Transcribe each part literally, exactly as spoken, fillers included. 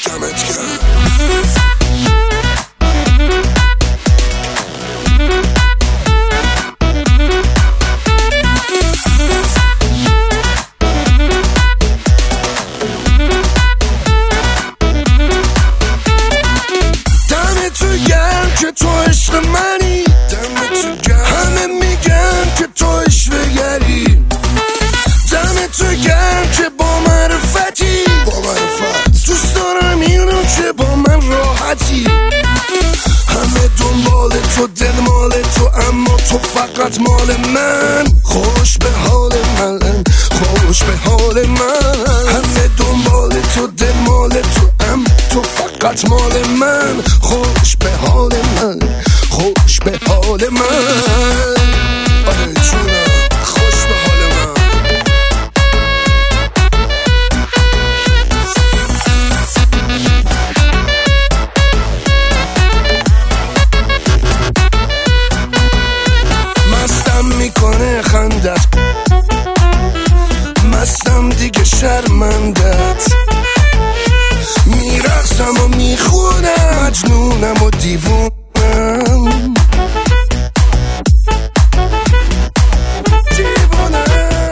دمت گرم. که تو عشق منی، دمت تو گرم. همه میگن که تو عشقگری، دمت تو گرم که با معرفتی، با معرفت دوست دارم اینو که با من راحتی. همه دنبال تو، دل مال تو، اما تو فقط مال من. خوش به حال من، خوش به حال من. همه دنبال تو، دل مال تو، اما تو فقط مال من. خوش به حال من، خوش به حال من. آره جونم، خوش به حال من. مستم میکنه خندت، مستم دیگه شرمندت. میرقصم و میخونم، مجنونم و دیوونم، دیوونم.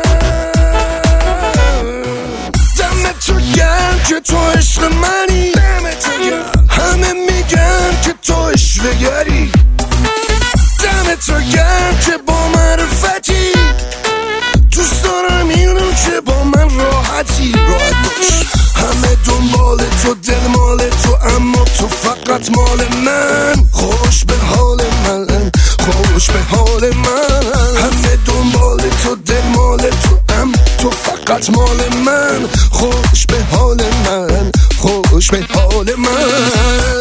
دمت تو گرم که تو عشق منی، دمت تو گرم. همه میگن که تو عشقگری، دمت تو گرم که با معرفتی، دوست دارم اینو که با من راحتی. راحت باش. همه دنبال تو، دل مال تو، اما تو فقط مال من. خوش به حال من، خوش به حال من. همه دنبال تو، دل مال تو، اما تو فقط مال من. خوش به حال من، خوش به حال من.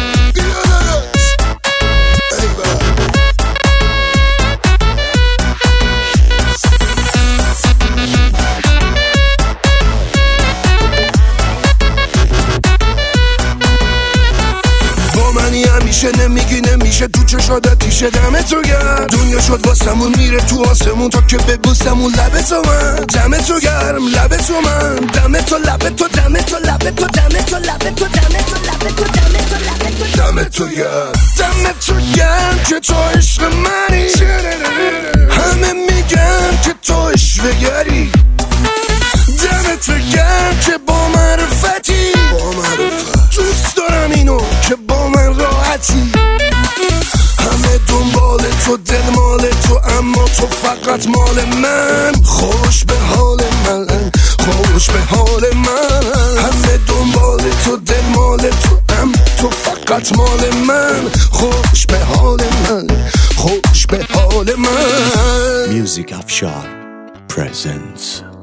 همیشه نمیگی نمیشه، تو چشادت تیشه. دمت تو گرم، دنیا شد واسمون میره تو آسمون تا که ببوسمون لبت تو من. دمت تو گرم، لبت تو من. دمت تو لبت تو، دمت تو لبت تو، دمت تو لبت تو، دمت تو لبت تو، دمت تو لبت تو، دمت تو گرم. دمت تو گرم که تو عشق منی، همه میگن که تو عشقگری. دمت تو گرم که با معرفتی، با معرفت دوست دارم اینو که با من راحتی. همه دنبال تو، دل مال تو، اما تو فقط مال من. خوش به حال من، خوش به حال من. همه دنبال تو، دل مال تو، اما تو فقط مال من. خوش به حال من، خوش به حال من. Music Afshar presents